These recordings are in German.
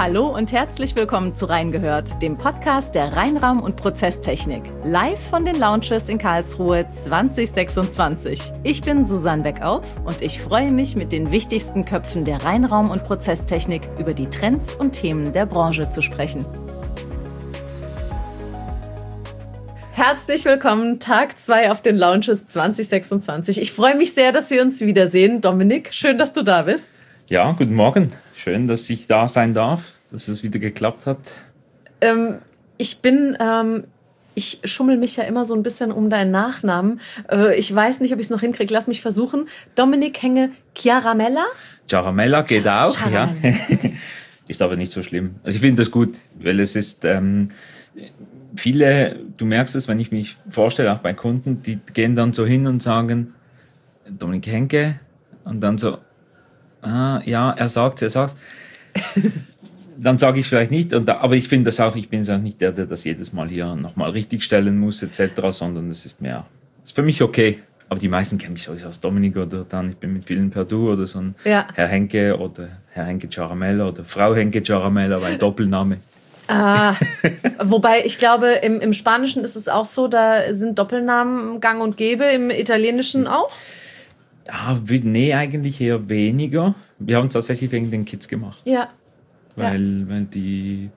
Hallo und herzlich willkommen zu Reingehört, dem Podcast der Reinraum- und Prozesstechnik. Live von den Lounges in Karlsruhe 2026. Ich bin Susanne Beckauf und ich freue mich, mit den wichtigsten Köpfen der Reinraum- und Prozesstechnik über die Trends und Themen der Branche zu sprechen. Herzlich willkommen, Tag 2 auf den Lounges 2026. Ich freue mich sehr, dass wir uns wiedersehen. Dominik, schön, dass du da bist. Ja, guten Morgen. Schön, dass ich da sein darf, dass es wieder geklappt hat. Ich schummel mich ja immer so ein bisschen um deinen Nachnamen. Ich weiß nicht, ob ich es noch hinkriege. Lass mich versuchen. Dominik Henge Chiaramella? Chiaramella geht auch, ja. Ist aber nicht so schlimm. Also ich finde das gut, weil es ist... viele, du merkst es, wenn ich mich vorstelle, auch bei Kunden, die gehen dann so hin und sagen, Dominik Henke, und dann so, ja, er sagt's. Dann sage ich es vielleicht nicht, aber ich finde das auch, ich bin auch nicht der das jedes Mal hier nochmal richtig stellen muss, etc., sondern es ist für mich okay. Aber die meisten kennen mich sowieso als Dominik oder dann, ich bin mit vielen per Du oder so ein Herr Henke oder Herr Henke Chiaramella oder Frau Henke Chiaramella, weil Doppelname. Wobei ich glaube, im Spanischen ist es auch so, da sind Doppelnamen gang und gäbe, im Italienischen auch? Ja, nee, eigentlich eher weniger. Wir haben es tatsächlich wegen den Kids gemacht. Ja. Weil die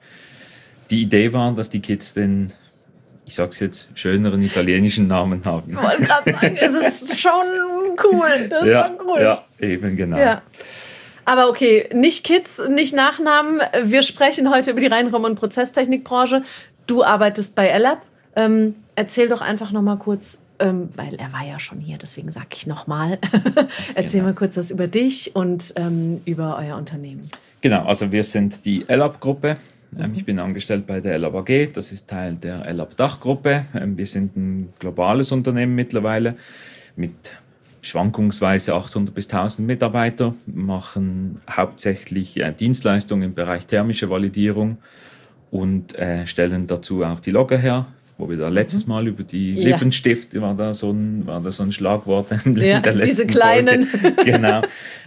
Idee war, dass die Kids den, ich sag's jetzt, schöneren italienischen Namen haben. Ich wollte gerade sagen, es ist schon cool. Das ist schon cool. Ja, eben, genau. Ja. Aber okay, nicht Kids, nicht Nachnamen. Wir sprechen heute über die Reinraum- und Prozesstechnikbranche. Du arbeitest bei Ellab. Erzähl doch einfach noch mal kurz, weil er war ja schon hier, deswegen sage ich noch mal. Erzähl mal kurz was über dich und über euer Unternehmen. Genau, also wir sind die Ellab-Gruppe. Ich bin angestellt bei der Ellab AG, das ist Teil der Ellab-Dachgruppe. Wir sind ein globales Unternehmen mittlerweile mit schwankungsweise 800 bis 1000 Mitarbeiter, machen hauptsächlich Dienstleistungen im Bereich thermische Validierung und stellen dazu auch die Logger her, wo wir da letztes Mal über die Lippenstift, war da so ein Schlagwort in der letzten diese kleinen. Folge. Genau.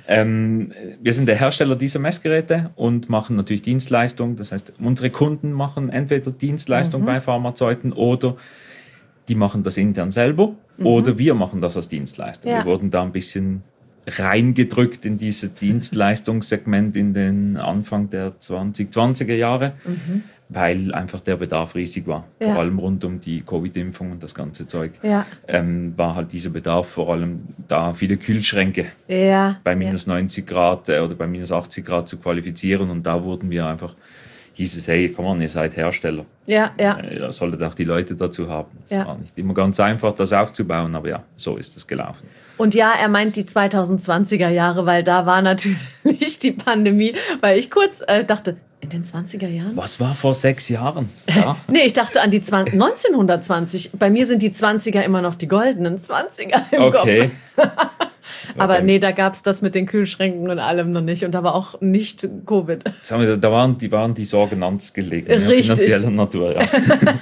Wir sind der Hersteller dieser Messgeräte und machen natürlich Dienstleistung. Das heißt, unsere Kunden machen entweder Dienstleistung bei Pharmazeuten oder die machen das intern selber oder wir machen das als Dienstleister. Ja. Wir wurden da ein bisschen reingedrückt in dieses Dienstleistungssegment in den Anfang der 2020er Jahre, weil einfach der Bedarf riesig war. Ja. Vor allem rund um die Covid-Impfung und das ganze Zeug. Ja. War halt dieser Bedarf vor allem da, viele Kühlschränke bei minus 90 Grad oder bei minus 80 Grad zu qualifizieren und da wurden wir einfach... hieß es, hey, komm on, ihr seid Hersteller. Ja. Ihr solltet auch die Leute dazu haben. Es war nicht immer ganz einfach, das aufzubauen, aber ja, so ist es gelaufen. Und ja, er meint die 2020er Jahre, weil da war natürlich die Pandemie, weil ich kurz dachte, in den 20er Jahren? Was war vor 6 Jahren? Ja. Nee, ich dachte an die 1920. Bei mir sind die 20er immer noch die goldenen 20er im Kopf. Aber nee, da gab es das mit den Kühlschränken und allem noch nicht. Und da war auch nicht Covid. Da waren die Sorgen anders gelegen. Richtig. Finanzieller Natur, ja.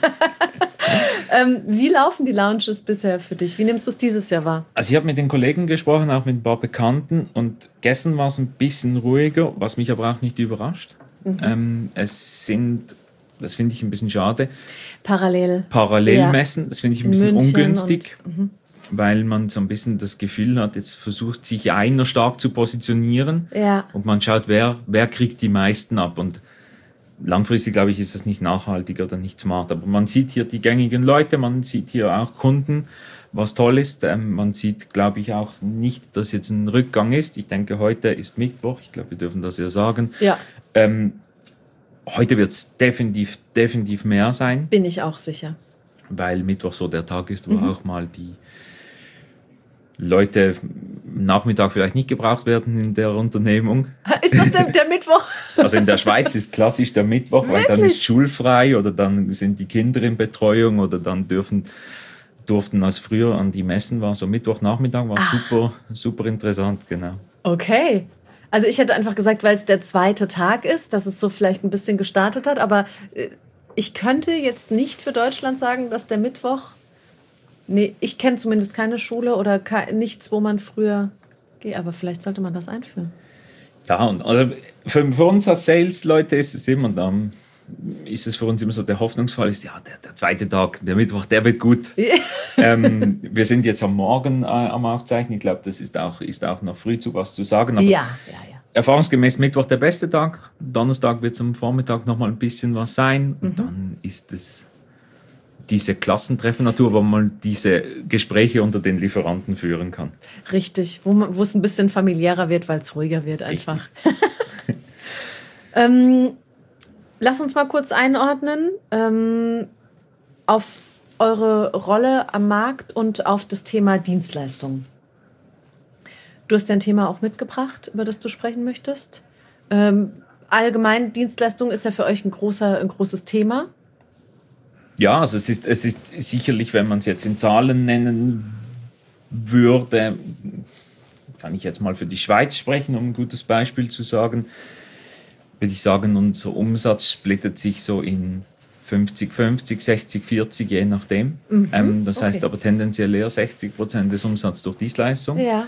Wie laufen die Lounges bisher für dich? Wie nimmst du es dieses Jahr wahr? Also ich habe mit den Kollegen gesprochen, auch mit ein paar Bekannten. Und gestern war es ein bisschen ruhiger, was mich aber auch nicht überrascht. Das finde ich ein bisschen schade. Parallelmessen, das finde ich ein bisschen ungünstig. Weil man so ein bisschen das Gefühl hat, jetzt versucht sich einer stark zu positionieren und man schaut, wer kriegt die meisten ab. Und langfristig, glaube ich, ist das nicht nachhaltig oder nicht smart. Aber man sieht hier die gängigen Leute, man sieht hier auch Kunden, was toll ist. Man sieht, glaube ich, auch nicht, dass jetzt ein Rückgang ist. Ich denke, heute ist Mittwoch, ich glaube, wir dürfen das ja sagen. Ja. Heute wird es definitiv mehr sein. Bin ich auch sicher. Weil Mittwoch so der Tag ist, wo auch mal die Leute Nachmittag vielleicht nicht gebraucht werden in der Unternehmung. Ist das der Mittwoch? Also in der Schweiz ist klassisch der Mittwoch, weil dann ist schulfrei oder dann sind die Kinder in Betreuung oder dann durften als früher an die Messen war, so Mittwochnachmittag war super interessant, genau. Okay. Also ich hätte einfach gesagt, weil es der zweite Tag ist, dass es so vielleicht ein bisschen gestartet hat, aber ich könnte jetzt nicht für Deutschland sagen, dass der Mittwoch... Nee, ich kenne zumindest keine Schule oder nichts, wo man früher geht, aber vielleicht sollte man das einführen. Ja, und also für uns als Sales-Leute ist es immer dann, ist es für uns immer so, der Hoffnungsfall ist, ja, der zweite Tag, der Mittwoch, der wird gut. Wir sind jetzt am Morgen am Aufzeichnen. Ich glaube, das ist auch noch früh zu was zu sagen. Aber Ja. erfahrungsgemäß Mittwoch der beste Tag. Donnerstag wird es am Vormittag noch mal ein bisschen was sein. Und dann ist es diese Klassentreffen-Natur, wo man diese Gespräche unter den Lieferanten führen kann. Richtig, wo es ein bisschen familiärer wird, weil es ruhiger wird einfach. Lass uns mal kurz einordnen auf eure Rolle am Markt und auf das Thema Dienstleistungen. Du hast ja ein Thema auch mitgebracht, über das du sprechen möchtest. Allgemein, Dienstleistung ist ja für euch ein großes Thema. Ja, also es ist sicherlich, wenn man es jetzt in Zahlen nennen würde, kann ich jetzt mal für die Schweiz sprechen, um ein gutes Beispiel zu sagen, würde ich sagen, unser Umsatz splittet sich so in 50-50, 60-40, je nachdem. Das heißt aber tendenziell eher 60% des Umsatzes durch Dienstleistung. Ja.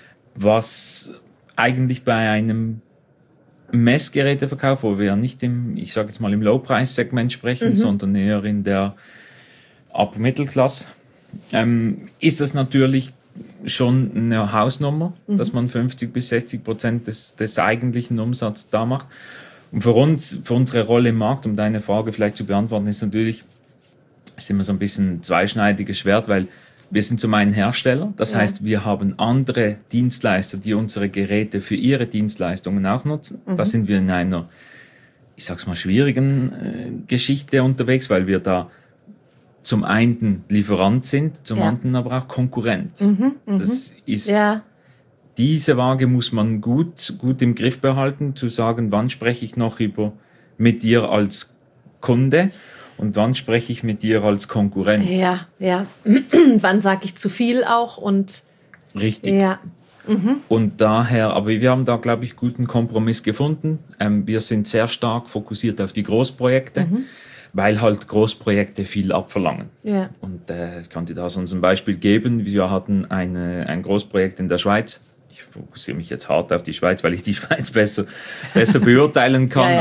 Was eigentlich bei einem Messgeräteverkauf, wo wir ja nicht im Low-Price-Segment sprechen, sondern eher in der Upper-Mittelklasse, ist das natürlich schon eine Hausnummer, dass man 50-60% des eigentlichen Umsatzes da macht. Und für unsere Rolle im Markt, um deine Frage vielleicht zu beantworten, ist immer so ein bisschen ein zweischneidiges Schwert, weil wir sind zum einen Hersteller, das heißt, wir haben andere Dienstleister, die unsere Geräte für ihre Dienstleistungen auch nutzen. Da sind wir in einer, ich sag's mal, schwierigen Geschichte unterwegs, weil wir da zum einen Lieferant sind, zum anderen aber auch Konkurrent. Das ist, diese Waage muss man gut im Griff behalten, zu sagen, wann spreche ich noch mit dir als Kunde und wann spreche ich mit dir als Konkurrent. Ja. Wann sage ich zu viel auch und... Richtig. Ja. Und daher, aber wir haben da, glaube ich, guten Kompromiss gefunden. Wir sind sehr stark fokussiert auf die Großprojekte, weil halt Großprojekte viel abverlangen. Ja. Und ich kann dir da so ein Beispiel geben. Wir hatten ein Großprojekt in der Schweiz. Ich fokussiere mich jetzt hart auf die Schweiz, weil ich die Schweiz besser beurteilen kann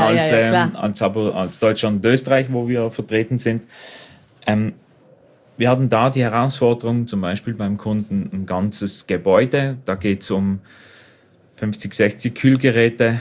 als Deutschland und Österreich, wo wir vertreten sind. Wir hatten da die Herausforderung, zum Beispiel beim Kunden ein ganzes Gebäude. Da geht es um 50, 60 Kühlgeräte,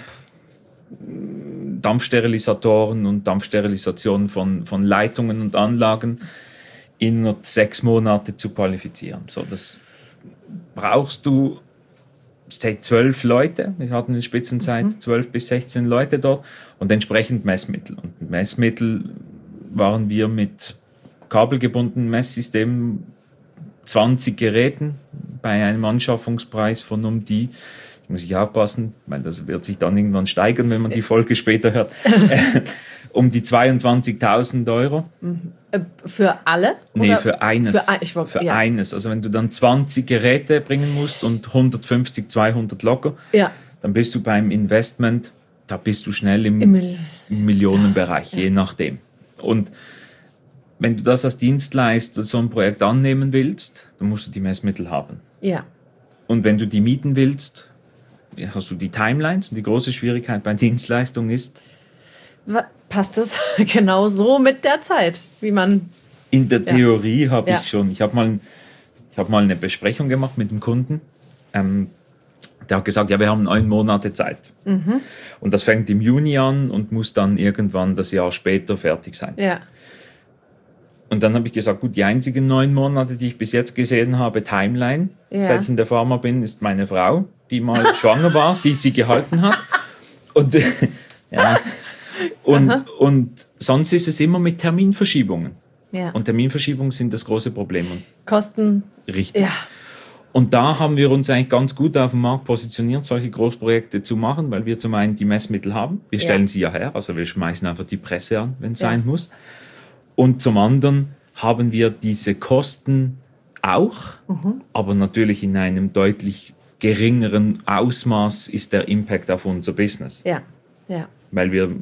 Dampfsterilisatoren und Dampfsterilisation von Leitungen und Anlagen innerhalb 6 Monate zu qualifizieren. So, das brauchst du 12 Leute. Wir hatten in der Spitzenzeit 12 bis 16 Leute dort und entsprechend Messmittel. Und Messmittel waren wir mit kabelgebundenen Messsystemen 20 Geräten bei einem Anschaffungspreis von muss ich aufpassen, weil das wird sich dann irgendwann steigern, wenn man die Folge später hört, um die 22.000 Euro. Für alle? Nee, für eines. Für eines. Also wenn du dann 20 Geräte bringen musst und 150, 200 locker, dann bist du beim Investment, da bist du schnell im Millionenbereich, je nachdem. Und wenn du das als Dienstleister so ein Projekt annehmen willst, dann musst du die Messmittel haben. Ja. Und wenn du die mieten willst, hast du die Timelines. Und die große Schwierigkeit bei Dienstleistungen ist... Passt das genau so mit der Zeit, wie man... In der Theorie habe ich schon... Ich habe mal eine Besprechung gemacht mit dem Kunden. Der hat gesagt, wir haben 9 Monate Zeit. Und das fängt im Juni an und muss dann irgendwann das Jahr später fertig sein. Ja. Und dann habe ich gesagt, gut, die einzigen 9 Monate, die ich bis jetzt gesehen habe, Timeline, seit ich in der Pharma bin, ist meine Frau, die mal schwanger war, die sie gehalten hat. Und, und sonst ist es immer mit Terminverschiebungen. Ja. Und Terminverschiebungen sind das große Problem. Kosten. Richtig. Ja. Und da haben wir uns eigentlich ganz gut auf dem Markt positioniert, solche Großprojekte zu machen, weil wir zum einen die Messmittel haben. Wir stellen sie ja her, also wir schmeißen einfach die Presse an, wenn es sein muss. Und zum anderen haben wir diese Kosten auch, aber natürlich in einem deutlich geringeren Ausmaß ist der Impact auf unser Business. Ja. Weil wir,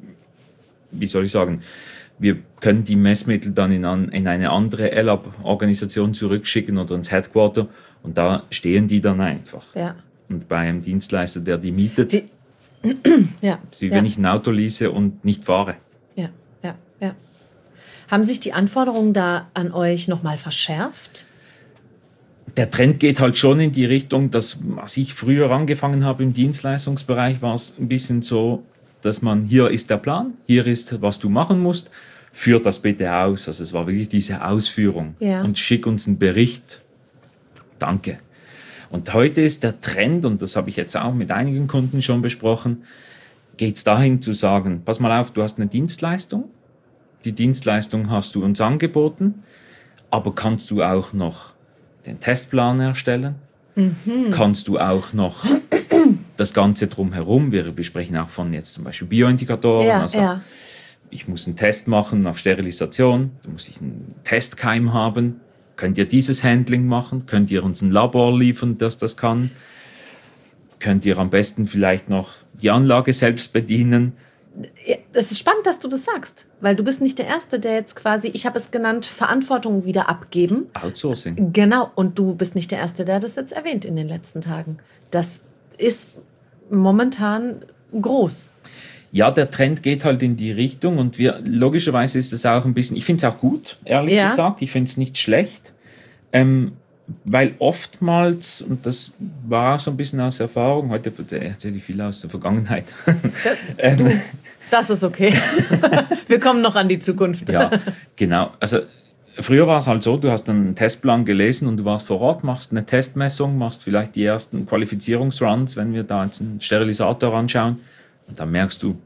wir können die Messmittel dann in eine andere L-Lab-Organisation zurückschicken oder ins Headquarter und da stehen die dann einfach. Ja. Und bei einem Dienstleister, der die mietet... Ja. Das ist wie wenn ich ein Auto lease und nicht fahre. Ja. Haben sich die Anforderungen da an euch nochmal verschärft? Der Trend geht halt schon in die Richtung, dass, als ich früher angefangen habe im Dienstleistungsbereich, war es ein bisschen so, dass hier ist der Plan, hier ist, was du machen musst, führ das bitte aus. Also es war wirklich diese Ausführung. Ja. Und schick uns einen Bericht. Danke. Und heute ist der Trend, und das habe ich jetzt auch mit einigen Kunden schon besprochen, geht es dahin zu sagen, pass mal auf, du hast eine Dienstleistung, die Dienstleistung hast du uns angeboten, aber kannst du auch noch den Testplan erstellen? Kannst du auch noch das Ganze drumherum, wir sprechen auch von jetzt zum Beispiel Bioindikatoren, ich muss einen Test machen auf Sterilisation, da muss ich einen Testkeim haben, könnt ihr dieses Handling machen, könnt ihr uns ein Labor liefern, das das kann, könnt ihr am besten vielleicht noch die Anlage selbst bedienen. Es ist spannend, dass du das sagst, weil du bist nicht der Erste, der jetzt quasi, ich habe es genannt, Verantwortung wieder abgeben. Outsourcing. Genau, und du bist nicht der Erste, der das jetzt erwähnt in den letzten Tagen. Das ist momentan groß. Ja, der Trend geht halt in die Richtung und logischerweise ist es auch ein bisschen, ich finde es auch gut, ehrlich gesagt, ich finde es nicht schlecht, weil oftmals, und das war auch so ein bisschen aus Erfahrung, heute erzähle ich viel aus der Vergangenheit. Das ist okay. Wir kommen noch an die Zukunft. Ja, genau. Also früher war es halt so, du hast einen Testplan gelesen und du warst vor Ort, machst eine Testmessung, machst vielleicht die ersten Qualifizierungsruns, wenn wir da jetzt einen Sterilisator anschauen. Und dann merkst du,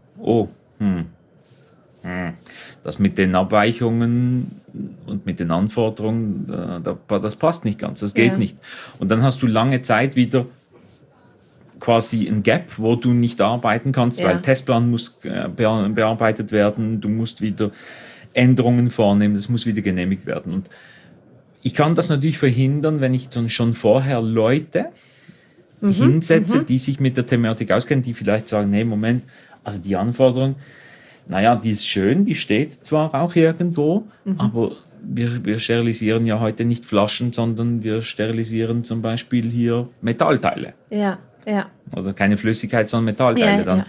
das mit den Abweichungen und mit den Anforderungen, das passt nicht ganz, das geht nicht. Und dann hast du lange Zeit wieder quasi ein Gap, wo du nicht arbeiten kannst, weil Testplan muss bearbeitet werden, du musst wieder Änderungen vornehmen, das muss wieder genehmigt werden. Und ich kann das natürlich verhindern, wenn ich dann schon vorher Leute hinsetze, die sich mit der Thematik auskennen, die vielleicht sagen, nee, Moment, also die Anforderung, naja, die ist schön, die steht zwar auch irgendwo, aber wir sterilisieren ja heute nicht Flaschen, sondern wir sterilisieren zum Beispiel hier Metallteile. Ja. Oder keine Flüssigkeit, sondern Metallteile dann.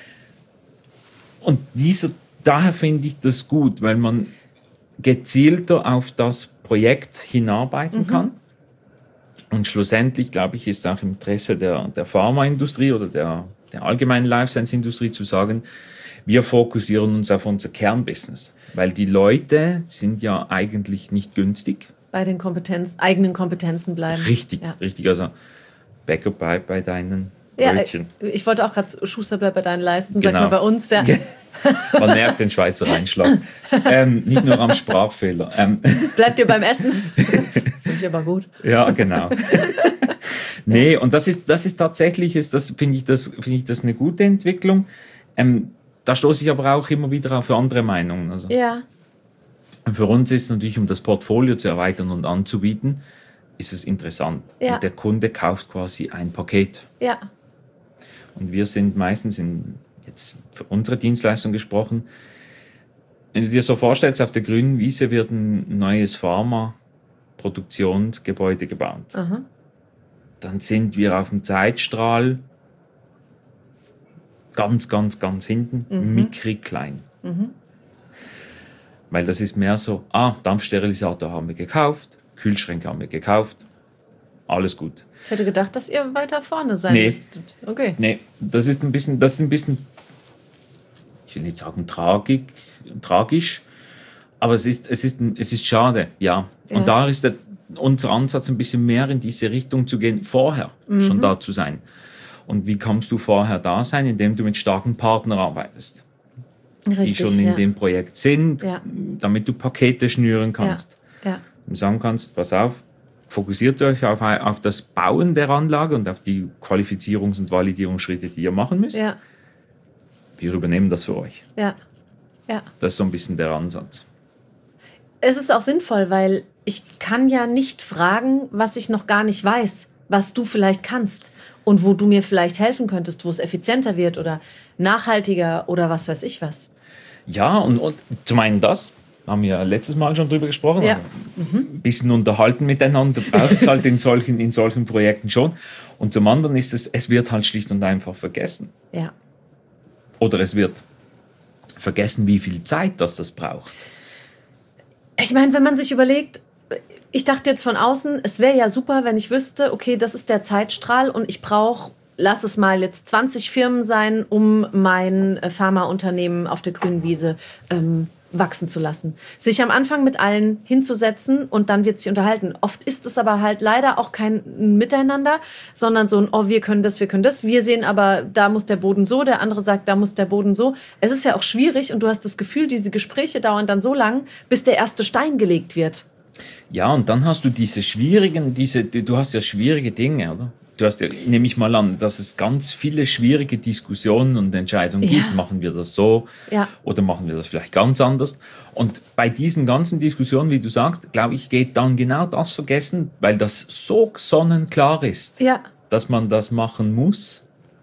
Und daher finde ich das gut, weil man gezielter auf das Projekt hinarbeiten kann. Und schlussendlich, glaube ich, ist auch im Interesse der Pharmaindustrie oder der allgemeinen Life-Science-Industrie zu sagen, wir fokussieren uns auf unser Kernbusiness. Weil die Leute sind ja eigentlich nicht günstig. Bei den eigenen Kompetenzen bleiben. Richtig. Also Bäcker bleibt bei deinen Brötchen. Ich wollte auch gerade Schuster bleibt bei deinen Leisten, sag mal bei uns. Ja. Man merkt den Schweizer Einschlag. Nicht nur am Sprachfehler. Bleibt ihr beim Essen? Finde ich aber gut. Ja, genau. Nee, und das ist tatsächlich, finde ich das eine gute Entwicklung. Da stoße ich aber auch immer wieder auf andere Meinungen. Also, für uns ist natürlich, um das Portfolio zu erweitern und anzubieten, ist es interessant. Ja. Und der Kunde kauft quasi ein Paket. Ja. Und wir sind meistens jetzt für unsere Dienstleistung gesprochen, wenn du dir so vorstellst, auf der grünen Wiese wird ein neues Pharma-Produktionsgebäude gebaut. Aha. Dann sind wir auf dem Zeitstrahl ganz, ganz, ganz hinten, mickrig klein. Weil das ist mehr so, Dampfsterilisator haben wir gekauft, Kühlschränke haben wir gekauft, alles gut. Ich hätte gedacht, dass ihr weiter vorne sein müsstet. Okay. Nee, das ist ein bisschen, ich will nicht sagen tragisch, aber es ist schade, ja. Und da ist unser Ansatz ein bisschen mehr in diese Richtung zu gehen, vorher schon da zu sein. Und wie kannst du vorher da sein, indem du mit starken Partnern arbeitest, die schon in dem Projekt sind, damit du Pakete schnüren kannst. Ja. Und sagen kannst, pass auf, fokussiert euch auf das Bauen der Anlage und auf die Qualifizierungs- und Validierungsschritte, die ihr machen müsst. Ja. Wir übernehmen das für euch. Ja. Das ist so ein bisschen der Ansatz. Es ist auch sinnvoll, weil ich kann ja nicht fragen, was ich noch gar nicht weiß, was du vielleicht kannst und wo du mir vielleicht helfen könntest, wo es effizienter wird oder nachhaltiger oder was weiß ich was. Ja, und zum einen das, haben wir letztes Mal schon drüber gesprochen, Ja. ein bisschen unterhalten miteinander, braucht es halt in solchen Projekten schon. Und zum anderen ist es wird halt schlicht und einfach vergessen. Ja. Oder es wird vergessen, wie viel Zeit das braucht. Ich meine, wenn man sich überlegt, ich dachte jetzt von außen, es wäre ja super, wenn ich wüsste, okay, das ist der Zeitstrahl und ich brauche, lass es mal jetzt 20 Firmen sein, um mein Pharmaunternehmen auf der grünen Wiese wachsen zu lassen. Sich am Anfang mit allen hinzusetzen und dann wird sich unterhalten. Oft ist es aber halt leider auch kein Miteinander, sondern so ein, oh, wir können das. Wir sehen aber, da muss der Boden so, der andere sagt, da muss der Boden so. Es ist ja auch schwierig und du hast das Gefühl, diese Gespräche dauern dann so lang, bis der erste Stein gelegt wird. Ja, und dann hast du du hast ja schwierige Dinge, oder? Du hast ja, nehme ich mal an, dass es ganz viele schwierige Diskussionen und Entscheidungen gibt. Machen wir das so oder machen wir das vielleicht ganz anders? Und bei diesen ganzen Diskussionen, wie du sagst, glaube ich, geht dann genau das vergessen, weil das so sonnenklar ist, dass man das machen muss,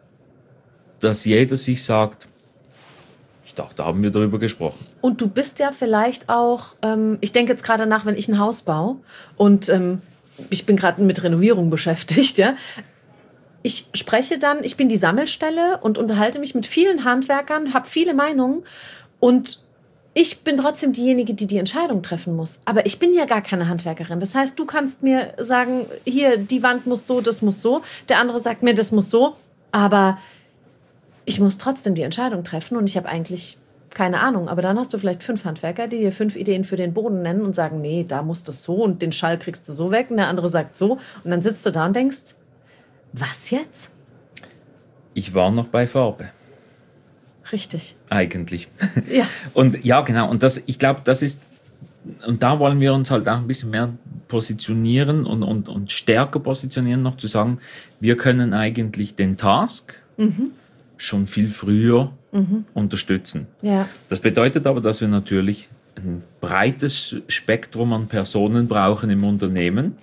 dass jeder sich sagt, ich dachte, da haben wir darüber gesprochen. Und du bist ja vielleicht auch, ich denke jetzt gerade nach, wenn ich ein Haus baue und ich bin gerade mit Renovierung beschäftigt, ja. Ich spreche dann, ich bin die Sammelstelle und unterhalte mich mit vielen Handwerkern, habe viele Meinungen und ich bin trotzdem diejenige, die die Entscheidung treffen muss. Aber ich bin ja gar keine Handwerkerin. Das heißt, du kannst mir sagen, hier, die Wand muss so, das muss so. Der andere sagt mir, das muss so. Aber ich muss trotzdem die Entscheidung treffen und ich habe eigentlich keine Ahnung. Aber dann hast du vielleicht 5 Handwerker, die dir 5 Ideen für den Boden nennen und sagen, nee, da muss das so und den Schall kriegst du so weg und der andere sagt so. Und dann sitzt du da und denkst, was jetzt? Ich war noch bei Farbe. Richtig. Eigentlich. Ja. Und ja, genau. Und ich glaube, das ist, und da wollen wir uns halt auch ein bisschen mehr positionieren und stärker positionieren, noch zu sagen, wir können eigentlich den Task schon viel früher unterstützen. Ja. Das bedeutet aber, dass wir natürlich ein breites Spektrum an Personen brauchen im Unternehmen.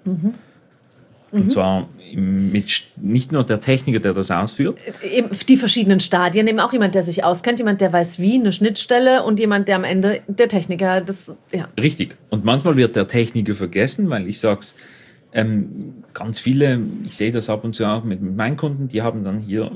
Und zwar nicht nur der Techniker, der das ausführt. Die verschiedenen Stadien, eben auch jemand, der sich auskennt, jemand, der weiß wie, eine Schnittstelle und jemand, der am Ende, der Techniker, Richtig. Und manchmal wird der Techniker vergessen, weil ich sag's, ganz viele, ich sehe das ab und zu auch mit meinen Kunden, die haben dann hier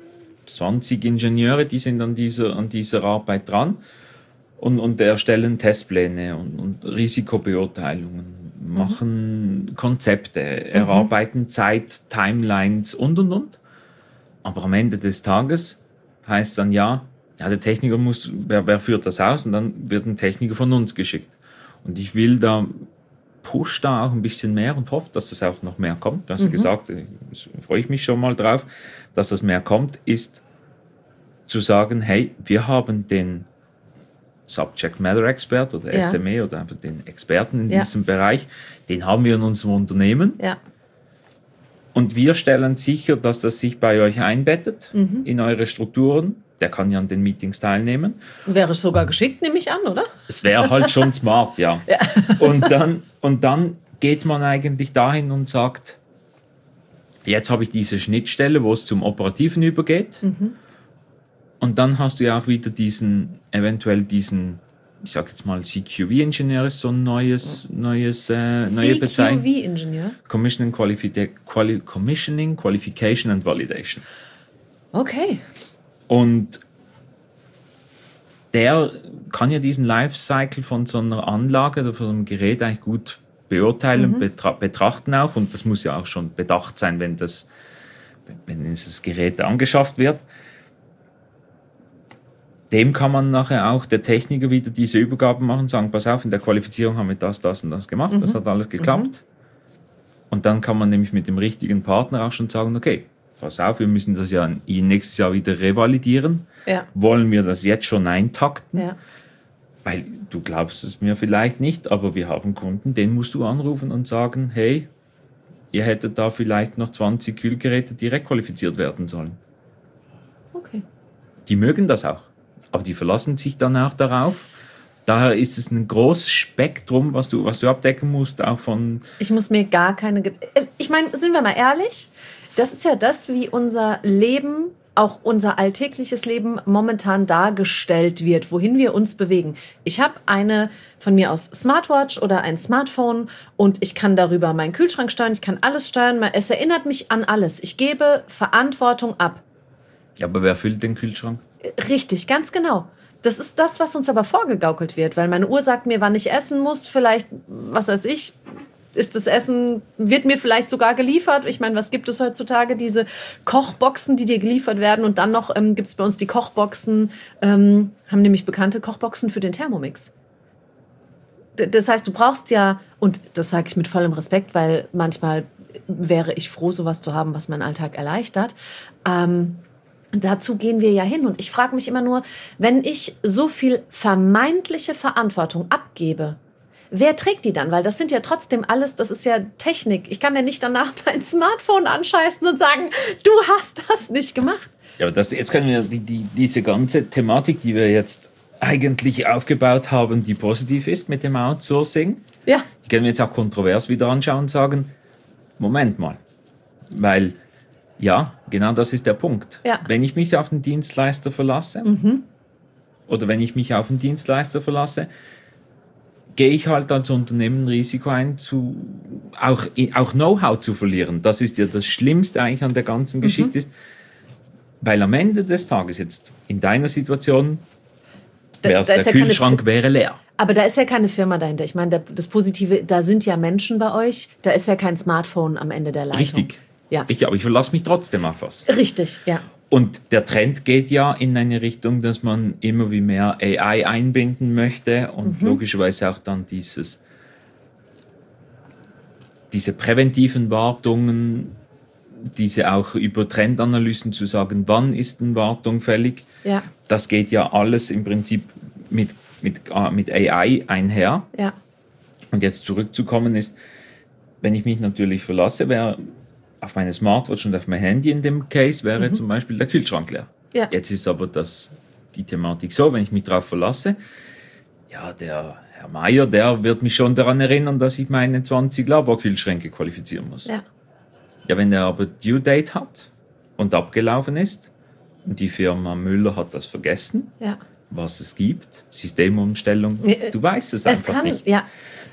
20 Ingenieure, die sind an dieser Arbeit dran und erstellen Testpläne und Risikobeurteilungen, machen Konzepte, erarbeiten Zeit, Timelines und. Aber am Ende des Tages heißt dann der Techniker wer führt das aus? Und dann wird ein Techniker von uns geschickt. Und ich will push da auch ein bisschen mehr und hoffe, dass das auch noch mehr kommt. Du hast gesagt, freue ich mich schon mal drauf, dass das mehr kommt, ist zu sagen, hey, wir haben den Subject Matter Expert oder SME oder einfach den Experten in diesem Bereich, den haben wir in unserem Unternehmen. Ja. Und wir stellen sicher, dass das sich bei euch einbettet in eure Strukturen. Der kann ja an den Meetings teilnehmen. Wäre sogar geschickt, nehme ich an, oder? Es wäre halt schon smart, ja. Und dann geht man eigentlich dahin und sagt, jetzt habe ich diese Schnittstelle, wo es zum Operativen übergeht. Und dann hast du ja auch wieder eventuell diesen, ich sag jetzt mal, CQV-Ingenieur ist so ein neue Bezeichnung. CQV-Ingenieur? Commissioning, Qualification and Validation. Okay. Und der kann ja diesen Lifecycle von so einer Anlage oder von so einem Gerät eigentlich gut beurteilen, betrachten auch. Und das muss ja auch schon bedacht sein, wenn dieses Gerät angeschafft wird. Dem kann man nachher auch, der Techniker, wieder diese Übergaben machen und sagen, pass auf, in der Qualifizierung haben wir das und das gemacht, das hat alles geklappt. Und dann kann man nämlich mit dem richtigen Partner auch schon sagen, okay, pass auf, wir müssen das ja nächstes Jahr wieder revalidieren. Ja. Wollen wir das jetzt schon eintakten? Ja. Weil du glaubst es mir vielleicht nicht, aber wir haben Kunden, den musst du anrufen und sagen, hey, ihr hättet da vielleicht noch 20 Kühlgeräte, die requalifiziert werden sollen. Okay. Die mögen das auch. Aber die verlassen sich dann auch darauf. Daher ist es ein großes Spektrum, was du abdecken musst, auch von... Ich muss mir gar keine... Ich meine, sind wir mal ehrlich, das ist ja das, wie unser Leben, auch unser alltägliches Leben momentan dargestellt wird, wohin wir uns bewegen. Ich habe eine von mir aus Smartwatch oder ein Smartphone und ich kann darüber meinen Kühlschrank steuern, ich kann alles steuern, es erinnert mich an alles. Ich gebe Verantwortung ab. Ja, aber wer füllt den Kühlschrank? Richtig, ganz genau. Das ist das, was uns aber vorgegaukelt wird, weil meine Uhr sagt mir, wann ich essen muss. Vielleicht, was weiß ich, ist das Essen, wird mir vielleicht sogar geliefert. Ich meine, was gibt es heutzutage? Diese Kochboxen, die dir geliefert werden. Und dann noch gibt es bei uns die Kochboxen, haben nämlich bekannte Kochboxen für den Thermomix. Das heißt, du brauchst ja, und das sage ich mit vollem Respekt, weil manchmal wäre ich froh, sowas zu haben, was meinen Alltag erleichtert. Dazu gehen wir ja hin. Und ich frage mich immer nur, wenn ich so viel vermeintliche Verantwortung abgebe, wer trägt die dann? Weil das sind ja trotzdem alles, das ist ja Technik. Ich kann ja nicht danach mein Smartphone anscheißen und sagen, du hast das nicht gemacht. Ja, aber jetzt können wir diese ganze Thematik, die wir jetzt eigentlich aufgebaut haben, die positiv ist mit dem Outsourcing, ja. Die können wir jetzt auch kontrovers wieder anschauen und sagen, Moment mal, weil ja, genau das ist der Punkt. Ja. Wenn ich mich auf den Dienstleister verlasse oder wenn ich mich auf den Dienstleister verlasse, gehe ich halt als Unternehmen Risiko ein, auch Know-how zu verlieren. Das ist ja das Schlimmste eigentlich an der ganzen Geschichte ist, weil am Ende des Tages jetzt in deiner Situation der Kühlschrank wäre leer. Aber da ist ja keine Firma dahinter. Ich meine, das Positive, da sind ja Menschen bei euch, da ist ja kein Smartphone am Ende der Leitung. Richtig. Ja. Richtig, aber ich verlasse mich trotzdem auf was. Richtig, ja. Und der Trend geht ja in eine Richtung, dass man immer wie mehr AI einbinden möchte und logischerweise auch dann diese präventiven Wartungen, diese auch über Trendanalysen zu sagen, wann ist eine Wartung fällig. Ja. Das geht ja alles im Prinzip mit AI einher. Ja. Und jetzt zurückzukommen ist, wenn ich mich natürlich verlasse, wäre auf meine Smartwatch und auf mein Handy in dem Case wäre zum Beispiel der Kühlschrank leer. Ja. Jetzt ist aber die Thematik so, wenn ich mich darauf verlasse, ja, der Herr Meier, der wird mich schon daran erinnern, dass ich meine 20 Laborkühlschränke qualifizieren muss. Ja. Ja, wenn er aber Due Date hat und abgelaufen ist und die Firma Müller hat das vergessen, ja. was es gibt, Systemumstellung, du weißt es einfach nicht. Ja.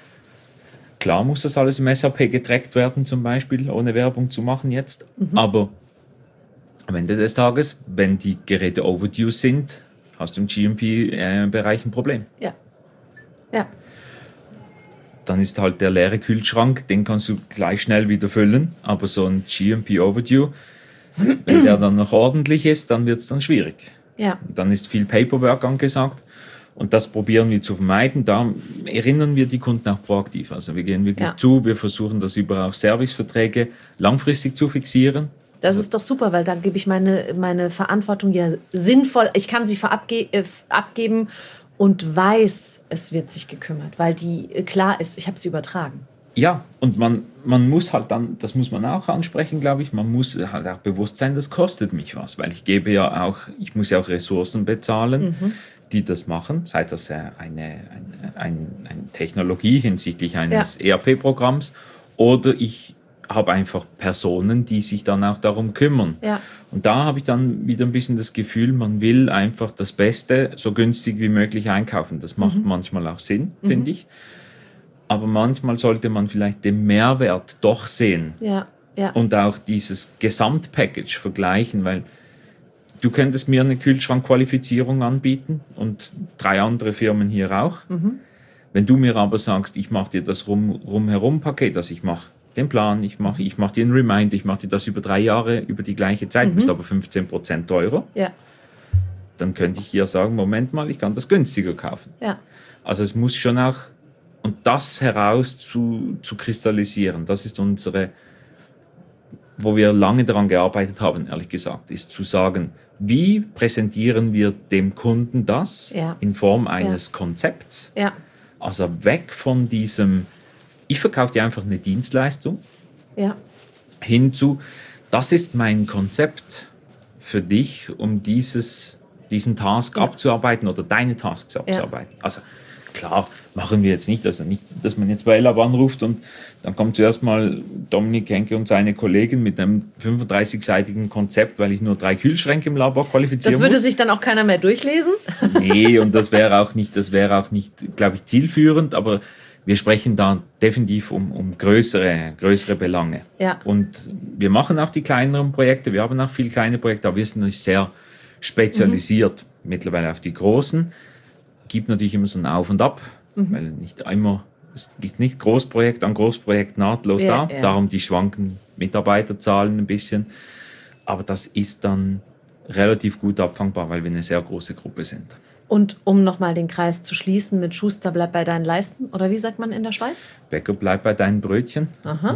Klar muss das alles im SAP getrackt werden, zum Beispiel, ohne Werbung zu machen jetzt. Aber am Ende des Tages, wenn die Geräte overdue sind, hast du im GMP-Bereich ein Problem. Ja. Ja. Dann ist halt der leere Kühlschrank, den kannst du gleich schnell wieder füllen. Aber so ein GMP Overdue, wenn der dann noch ordentlich ist, dann wird es dann schwierig. Ja. Dann ist viel Paperwork angesagt. Und das probieren wir zu vermeiden. Da erinnern wir die Kunden auch proaktiv. Also wir gehen wirklich zu, wir versuchen das über auch Serviceverträge langfristig zu fixieren. Das ist doch super, weil da gebe ich meine Verantwortung ja sinnvoll. Ich kann sie abgeben und weiß, es wird sich gekümmert, weil die klar ist, ich habe sie übertragen. Ja, und man muss halt dann, das muss man auch ansprechen, glaube ich, man muss halt auch bewusst sein, das kostet mich was, weil ich muss ja auch Ressourcen bezahlen, die das machen, sei das eine Technologie hinsichtlich eines ERP-Programms oder ich habe einfach Personen, die sich dann auch darum kümmern. Ja. Und da habe ich dann wieder ein bisschen das Gefühl, man will einfach das Beste so günstig wie möglich einkaufen. Das macht manchmal auch Sinn, finde ich. Aber manchmal sollte man vielleicht den Mehrwert doch sehen. Ja. Ja. Und auch dieses Gesamtpackage vergleichen, weil du könntest mir eine Kühlschrankqualifizierung anbieten und 3 andere Firmen hier auch. Wenn du mir aber sagst, ich mache dir das Rumherum-Paket, also ich mache den Plan, ich mache dir einen Reminder, ich mache dir das über 3 Jahre, über die gleiche Zeit, bist aber 15% teurer, dann könnte ich hier sagen, Moment mal, ich kann das günstiger kaufen. Ja. Also es muss schon auch, und das heraus zu kristallisieren, das ist wo wir lange daran gearbeitet haben, ehrlich gesagt, ist zu sagen, wie präsentieren wir dem Kunden das in Form eines Konzepts? Ja. Also weg von diesem, ich verkaufe dir einfach eine Dienstleistung, hin zu, das ist mein Konzept für dich, um diesen Task abzuarbeiten oder deine Tasks abzuarbeiten. Also klar, machen wir jetzt nicht, also nicht, dass man jetzt bei Ellab anruft und dann kommt zuerst mal Dominik Henke und seine Kollegen mit einem 35-seitigen Konzept, weil ich nur 3 Kühlschränke im Labor qualifizieren muss. Das würde sich dann auch keiner mehr durchlesen? Nee, und das wäre auch nicht, glaube ich, zielführend, aber wir sprechen da definitiv um größere Belange. Ja. Und wir machen auch die kleineren Projekte, wir haben auch viele kleine Projekte, aber wir sind natürlich sehr spezialisiert mittlerweile auf die großen. Gibt natürlich immer so ein Auf und Ab, weil nicht immer, es gibt nicht Großprojekt an Großprojekt nahtlos da, darum die schwanken Mitarbeiterzahlen ein bisschen. Aber das ist dann relativ gut abfangbar, weil wir eine sehr große Gruppe sind. Und um nochmal den Kreis zu schließen mit Schuster bleibt bei deinen Leisten, oder wie sagt man in der Schweiz? Bäcker bleibt bei deinen Brötchen. Aha.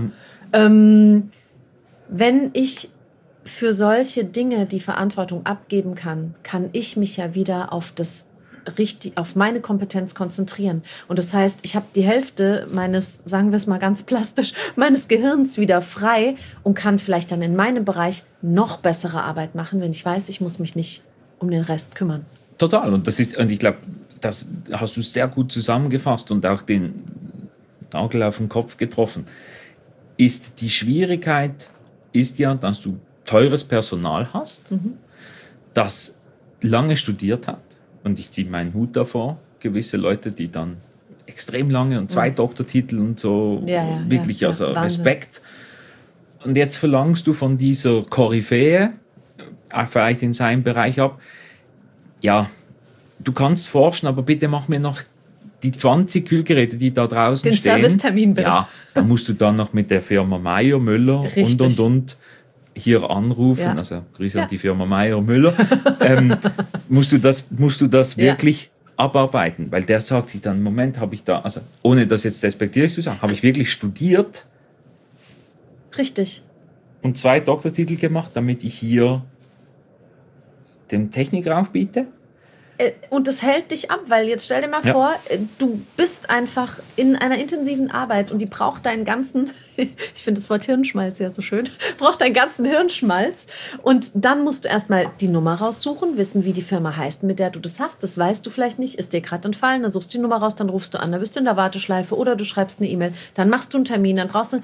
Wenn ich für solche Dinge die Verantwortung abgeben kann, kann ich mich ja wieder auf meine Kompetenz konzentrieren. Und das heißt, ich habe die Hälfte meines, sagen wir es mal ganz plastisch, meines Gehirns wieder frei und kann vielleicht dann in meinem Bereich noch bessere Arbeit machen, wenn ich weiß, ich muss mich nicht um den Rest kümmern. Total. Und ich glaube, das hast du sehr gut zusammengefasst und auch den Nagel auf den Kopf getroffen. Die Schwierigkeit ist ja, dass du teures Personal hast, das lange studiert hat. Und ich ziehe meinen Hut davor. Gewisse Leute, die dann extrem lange und 2 Doktortitel und so, wirklich, also Wahnsinn. Respekt. Und jetzt verlangst du von dieser Koryphäe, vielleicht in seinem Bereich ab, ja, du kannst forschen, aber bitte mach mir noch die 20 Kühlgeräte, die da draußen den stehen. Den Servicetermin bitte. Ja, da musst du dann noch mit der Firma Meyer, Müller und hier anrufen. Ja. Also Grüße an die Firma Meyer und Müller. Musst du das wirklich abarbeiten? Weil der sagt sich dann, Moment, habe ich da, also ohne das jetzt despektierlich zu sagen, habe ich wirklich studiert. Richtig. Und 2 Doktortitel gemacht, damit ich hier den Techniker aufbiete? Und das hält dich ab, weil jetzt stell dir mal vor, du bist einfach in einer intensiven Arbeit und die braucht deinen ganzen, ich finde das Wort Hirnschmalz ja so schön, braucht deinen ganzen Hirnschmalz und dann musst du erstmal die Nummer raussuchen, wissen, wie die Firma heißt, mit der du das hast, das weißt du vielleicht nicht, ist dir gerade entfallen, dann suchst du die Nummer raus, dann rufst du an, dann bist du in der Warteschleife oder du schreibst eine E-Mail, dann machst du einen Termin, dann brauchst du,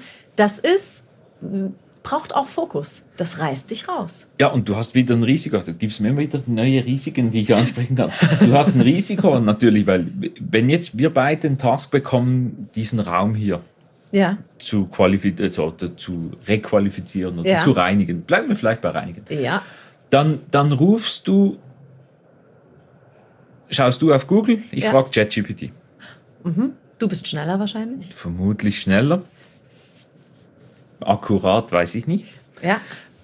braucht auch Fokus. Das reißt dich raus. Ja, und du hast wieder ein Risiko. Du gibst mir immer wieder neue Risiken, die ich ansprechen kann. Du hast ein Risiko natürlich, weil wenn jetzt wir beide den Task bekommen, diesen Raum hier zu requalifizieren oder zu reinigen, bleiben wir vielleicht bei reinigen. Ja. Dann schaust du auf Google, ich frage ChatGPT. Du bist schneller wahrscheinlich? Vermutlich schneller. Akkurat, weiß ich nicht. Ja.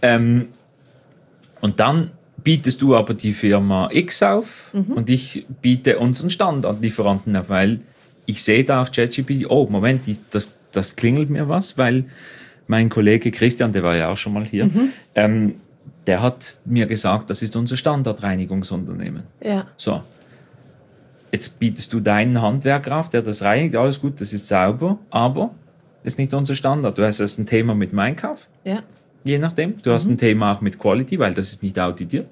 Und dann bietest du aber die Firma X auf und ich biete unseren Standardlieferanten auf, weil ich sehe da auf ChatGPT, oh, Moment, das klingelt mir was, weil mein Kollege Christian, der war ja auch schon mal hier, der hat mir gesagt, das ist unser Standardreinigungsunternehmen. Ja. So. Jetzt bietest du deinen Handwerker auf, der das reinigt, alles gut, das ist sauber, aber ist nicht unser Standard. Du hast ein Thema mit dem Einkauf, je nachdem. Du hast ein Thema auch mit Quality, weil das ist nicht auditiert.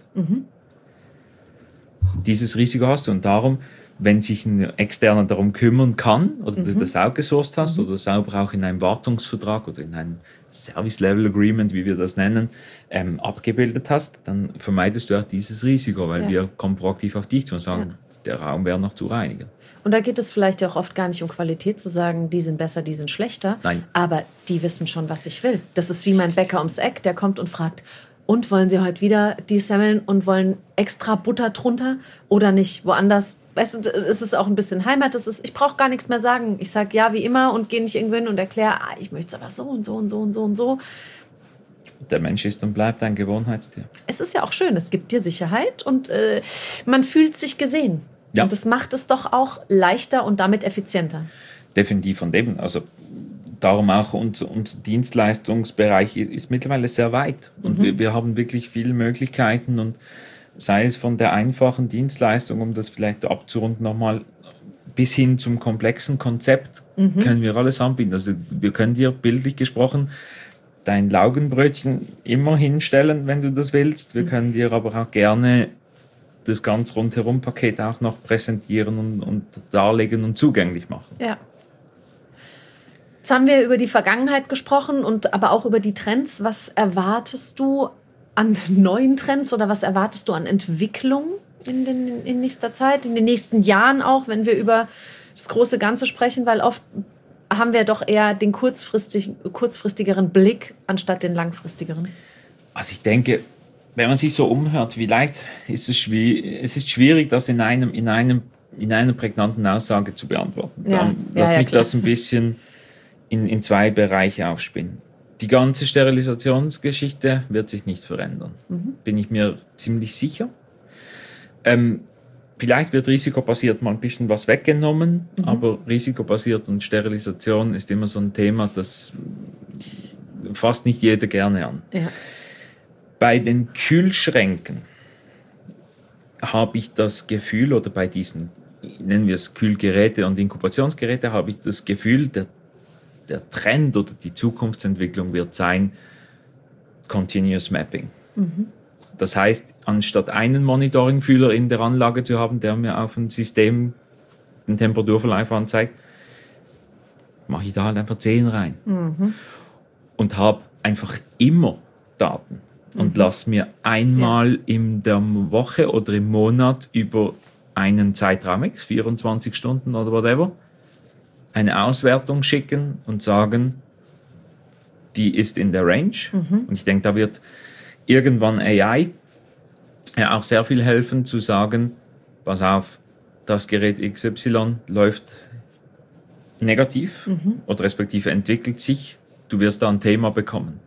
Dieses Risiko hast du und darum, wenn sich ein Externer darum kümmern kann oder du das outgesourced hast oder sauber auch in einem Wartungsvertrag oder in einem Service-Level-Agreement, wie wir das nennen, abgebildet hast, dann vermeidest du auch dieses Risiko, weil wir kommen proaktiv auf dich zu und sagen, der Raum wäre noch zu reinigen. Und da geht es vielleicht ja auch oft gar nicht um Qualität zu sagen, die sind besser, die sind schlechter. Nein. Aber die wissen schon, was ich will. Das ist wie mein Bäcker ums Eck, der kommt und fragt, und wollen Sie heute wieder die Semmeln und wollen extra Butter drunter oder nicht? Woanders, weißt du, es ist auch ein bisschen Heimat. Ich brauche gar nichts mehr sagen. Ich sage ja wie immer und gehe nicht irgendwo hin und erkläre, ich möchte es aber so und so und so und so und so. Der Mensch ist und bleibt ein Gewohnheitstier. Es ist ja auch schön, es gibt dir Sicherheit und man fühlt sich gesehen. Ja. Und das macht es doch auch leichter und damit effizienter. Definitiv von dem. Also darum auch unser Dienstleistungsbereich ist mittlerweile sehr weit. Und wir haben wirklich viele Möglichkeiten. Und sei es von der einfachen Dienstleistung, um das vielleicht abzurunden nochmal, bis hin zum komplexen Konzept können wir alles anbieten. Also wir können dir bildlich gesprochen dein Laugenbrötchen immer hinstellen, wenn du das willst. Wir können dir aber auch gerne das ganz rundherum Paket auch noch präsentieren und darlegen und zugänglich machen. Ja. Jetzt haben wir über die Vergangenheit gesprochen und aber auch über die Trends. Was erwartest du an neuen Trends oder was erwartest du an Entwicklung in nächster Zeit, in den nächsten Jahren auch, wenn wir über das große Ganze sprechen, weil oft haben wir doch eher den kurzfristigeren Blick anstatt den langfristigeren. Also ich denke, wenn man sich so umhört, vielleicht ist es schwierig, das in einer prägnanten Aussage zu beantworten. Lass mich das ein bisschen in zwei Bereiche aufspinnen. Die ganze Sterilisationsgeschichte wird sich nicht verändern. Bin ich mir ziemlich sicher. Vielleicht wird risikobasiert mal ein bisschen was weggenommen, aber risikobasiert und Sterilisation ist immer so ein Thema, das fasst nicht jeder gerne an. Ja. Bei den Kühlschränken habe ich das Gefühl, oder bei diesen, nennen wir es Kühlgeräte und Inkubationsgeräte, habe ich das Gefühl, der Trend oder die Zukunftsentwicklung wird sein Continuous Mapping. Das heißt, anstatt einen Monitoringfühler in der Anlage zu haben, der mir auf dem System den Temperaturverlauf anzeigt, mache ich da halt einfach 10 rein. Und habe einfach immer Daten. Und lasse mir einmal in der Woche oder im Monat über einen Zeitraum X, 24 Stunden oder whatever, eine Auswertung schicken und sagen, die ist in der Range. Und ich denke, da wird irgendwann AI auch sehr viel helfen, zu sagen, pass auf, das Gerät XY läuft negativ oder respektive entwickelt sich, du wirst da ein Thema bekommen.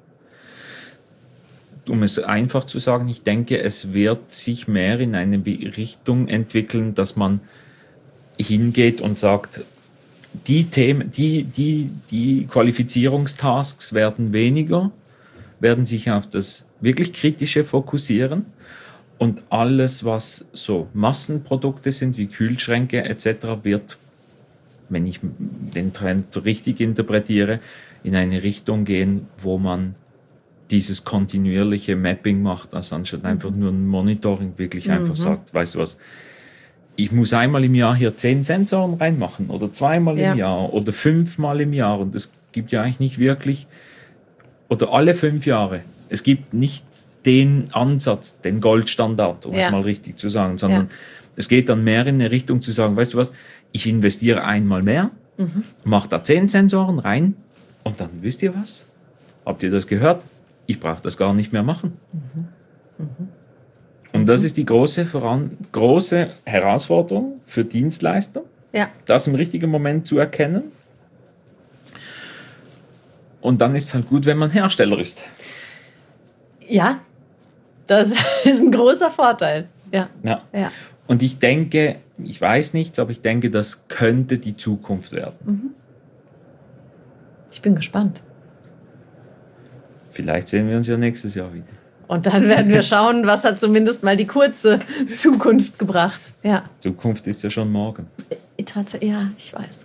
Um es einfach zu sagen, ich denke, es wird sich mehr in eine Richtung entwickeln, dass man hingeht und sagt, die Themen, die Qualifizierungstasks werden weniger, werden sich auf das wirklich Kritische fokussieren und alles, was so Massenprodukte sind, wie Kühlschränke etc., wird, wenn ich den Trend richtig interpretiere, in eine Richtung gehen, wo man dieses kontinuierliche Mapping macht, also anstatt einfach nur ein Monitoring wirklich einfach sagt, weißt du was, ich muss einmal im Jahr hier 10 Sensoren reinmachen oder 2-mal im Jahr oder 5-mal im Jahr und es gibt ja eigentlich nicht wirklich, oder alle 5 Jahre, es gibt nicht den Ansatz, den Goldstandard, um es mal richtig zu sagen, sondern es geht dann mehr in eine Richtung zu sagen, weißt du was, ich investiere einmal mehr, mache da 10 Sensoren rein und dann wisst ihr was? Habt ihr das gehört? Ich brauche das gar nicht mehr machen. Und das ist die große Herausforderung für Dienstleister, das im richtigen Moment zu erkennen. Und dann ist es halt gut, wenn man Hersteller ist. Ja, das ist ein großer Vorteil. Ja. Und ich denke, ich weiß nichts, aber ich denke, das könnte die Zukunft werden. Ich bin gespannt. Vielleicht sehen wir uns ja nächstes Jahr wieder. Und dann werden wir schauen, was hat zumindest mal die kurze Zukunft gebracht. Ja. Zukunft ist ja schon morgen. Tatsächlich, ja, ich weiß.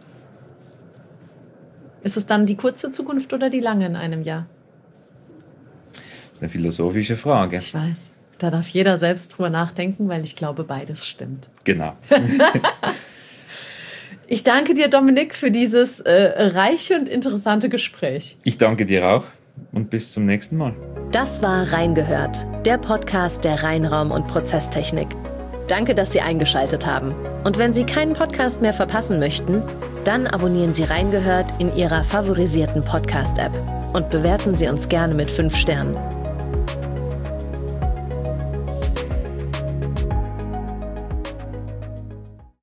Ist es dann die kurze Zukunft oder die lange in einem Jahr? Das ist eine philosophische Frage. Ich weiß. Da darf jeder selbst drüber nachdenken, weil ich glaube, beides stimmt. Genau. Ich danke dir, Dominik, für dieses reiche und interessante Gespräch. Ich danke dir auch. Und bis zum nächsten Mal. Das war Reingehört, der Podcast der Reinraum- und Prozesstechnik. Danke, dass Sie eingeschaltet haben. Und wenn Sie keinen Podcast mehr verpassen möchten, dann abonnieren Sie Reingehört in Ihrer favorisierten Podcast-App und bewerten Sie uns gerne mit 5 Sternen.